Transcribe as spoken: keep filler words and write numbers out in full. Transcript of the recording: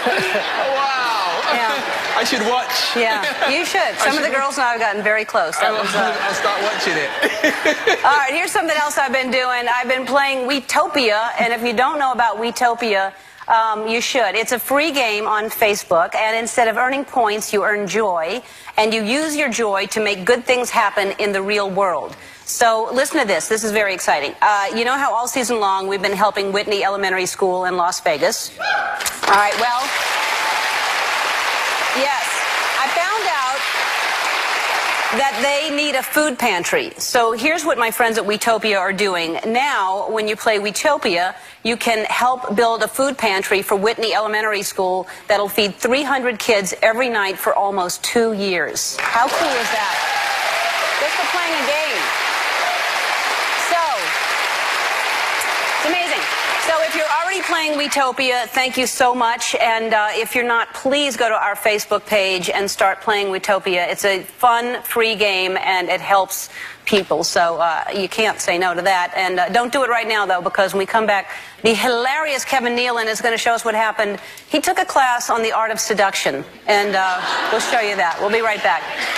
Wow. Yeah. I should watch. Yeah, you should. Some should of the girls and I have gotten very close. That I'll, was, uh... I'll start watching it. All right, here's something else I've been doing. I've been playing Weetopia, and if you don't know about Weetopia, um, you should. It's a free game on Facebook, and instead of earning points, you earn joy, and you use your joy to make good things happen in the real world. So listen to this. This is very exciting. Uh, you know how all season long we've been helping Whitney Elementary School in Las Vegas? All right, well, yes, I found out that they need a food pantry. So here's what my friends at Weetopia are doing. Now, when you play Weetopia, you can help build a food pantry for Whitney Elementary School that'll feed three hundred kids every night for almost two years. How cool is that? Just for playing a game. So, it's amazing. So if you're already playing Weetopia, thank you so much. And uh, if you're not, please go to our Facebook page and start playing Weetopia. It's a fun, free game, and it helps people. So uh, you can't say no to that. And uh, don't do it right now, though, because when we come back, the hilarious Kevin Nealon is going to show us what happened. He took a class on the art of seduction, and uh, we'll show you that. We'll be right back.